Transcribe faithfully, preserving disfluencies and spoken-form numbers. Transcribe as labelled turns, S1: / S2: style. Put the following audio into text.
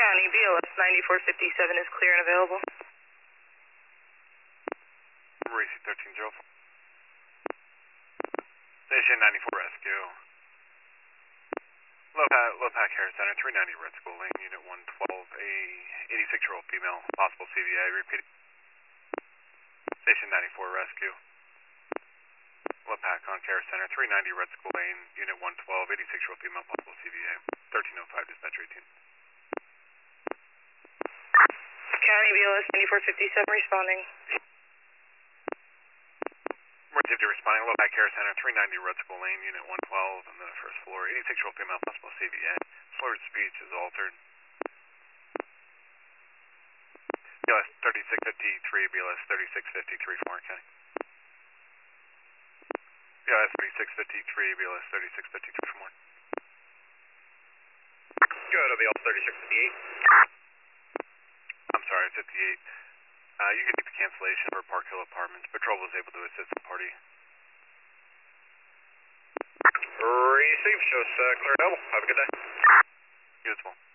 S1: County, B L S ninety-four fifty-seven is clear and available.
S2: Racing thirteen zero four. Station ninety-four Rescue. Low-Pack, Low-Pack Care Center, three ninety Red School Lane, Unit one twelve, a eighty-six-year-old female, possible C V A, repeat. Station ninety-four Rescue. Low-Pack on Care Center, three ninety Red School Lane, Unit one twelve, eighty-six-year-old female, possible C V A, thirteen oh five, dispatch eighteen.
S1: County, B L S ninety-four fifty-seven responding.
S2: Emergency responding, Low-Pack Care Center, three ninety Red School Lane, Unit one twelve, on the first floor, eighty-six-year-old female, possible C V A, slurred speech is altered. B L S thirty-six fifty-three, B L S thirty-six fifty-three from Orange County. B L S thirty-six fifty-three, B L S thirty-six fifty-two from Orange.
S3: Go to B L S thirty-six fifty-eight.
S2: I'm sorry, fifty-eight. Uh, you can take the cancellation for Park Hill Apartments. Patrol was able to assist the party.
S3: Receive, show us uh, clear double. Have a good day.
S2: You as well.